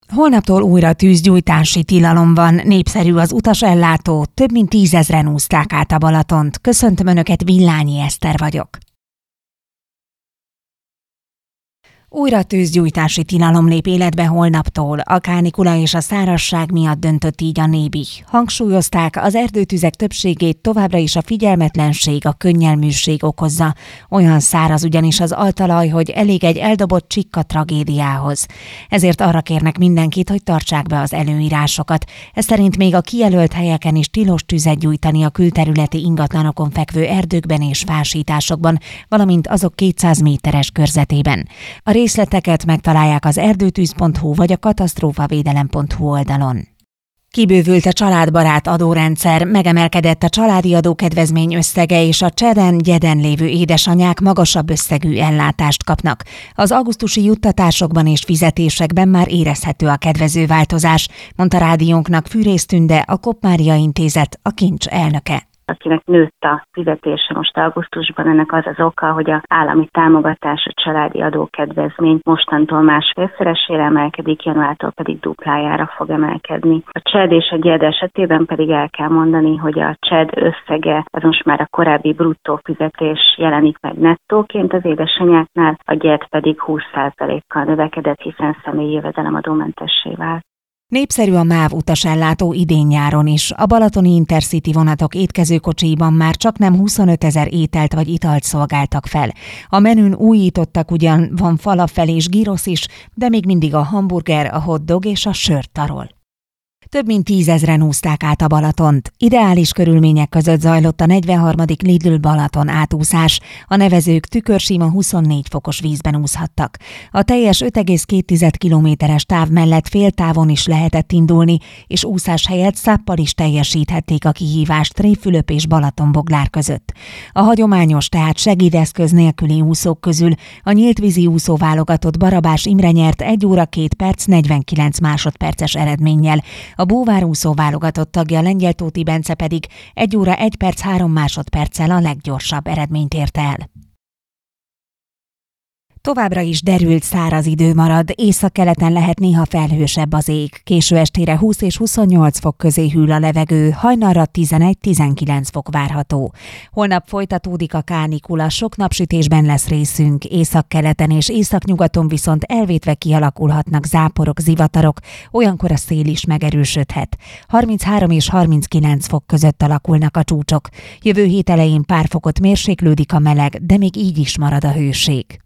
Holnaptól újra tűzgyújtási tilalom van, népszerű az utasellátó, több mint 10 000-en úszták át a Balatont. Köszöntöm Önöket, Villányi Eszter vagyok. Újra tűzgyújtási tilalom lép életbe holnaptól. A kánikula és a szárazság miatt döntött így a Nébi. Hangsúlyozták, az erdőtüzek többségét továbbra is a figyelmetlenség, a könnyelműség okozza. Olyan száraz ugyanis az altalaj, hogy elég egy eldobott csikka tragédiához. Ezért arra kérnek mindenkit, hogy tartsák be az előírásokat. Ez szerint még a kijelölt helyeken is tilos tüzet gyújtani a külterületi ingatlanokon fekvő erdőkben és fásításokban, valamint azok 200 méteres körzetében. A részleteket megtalálják az erdőtűz.hu vagy a katasztrófavédelem.hu oldalon. Kibővült a családbarát adórendszer, megemelkedett a családi adókedvezmény összege, és a cseden-gyeden lévő édesanyák magasabb összegű ellátást kapnak. Az augusztusi juttatásokban és fizetésekben már érezhető a kedvező változás, mondta rádiónknak Fűrész Tünde, a Kopp Mária Intézet, a Kincs elnöke. Akinek nőtt a fizetése most augusztusban, ennek az az oka, hogy az állami támogatás, a családi adókedvezmény mostantól másfélszeresére emelkedik, januártól pedig duplájára fog emelkedni. A CSED és a GYED esetében pedig el kell mondani, hogy a CSED összege az most már a korábbi bruttó fizetés jelenik meg nettóként az édesanyáknál, a GYED pedig 20%-kal növekedett, hiszen személyi jövedelemadómentessé vált. Népszerű a MÁV utasellátó idén-nyáron is. A balatoni Intercity vonatok étkezőkocsiiban már csaknem 25 000 ételt vagy italt szolgáltak fel. A menün újítottak, ugyan van falafel és gyrosz is, de még mindig a hamburger, a hotdog és a sörtarol. Több mint 10 000-en úszták át a Balatont. Ideális körülmények között zajlott a 43. Lidl Balaton átúszás. A nevezők tükörsima 24 fokos vízben úszhattak. A teljes 5,2 kilométeres táv mellett féltávon is lehetett indulni, és úszás helyett száppal is teljesíthették a kihívást Tréfülöp és Balatonboglár között. A hagyományos, tehát segédeszköz nélküli úszók közül a nyíltvízi úszó válogatott Barabás Imre nyert 1 óra 2 perc 49 másodperces eredménnyel. A búvárúszó válogatott tagja Lengyel-Tóti Bence pedig 1 óra 1 perc 3 másodperccel a leggyorsabb eredményt érte el. Továbbra is derült száraz idő marad, északkeleten lehet néha felhősebb az ég. Késő estére 20 és 28 fok közé hűl a levegő, hajnalra 11-19 fok várható. Holnap folytatódik a kánikula, sok napsütésben lesz részünk, északkeleten és északnyugaton viszont elvétve kialakulhatnak záporok, zivatarok, olyankor a szél is megerősödhet. 33 és 39 fok között alakulnak a csúcsok. Jövő hét elején pár fokot mérséklődik a meleg, de még így is marad a hőség.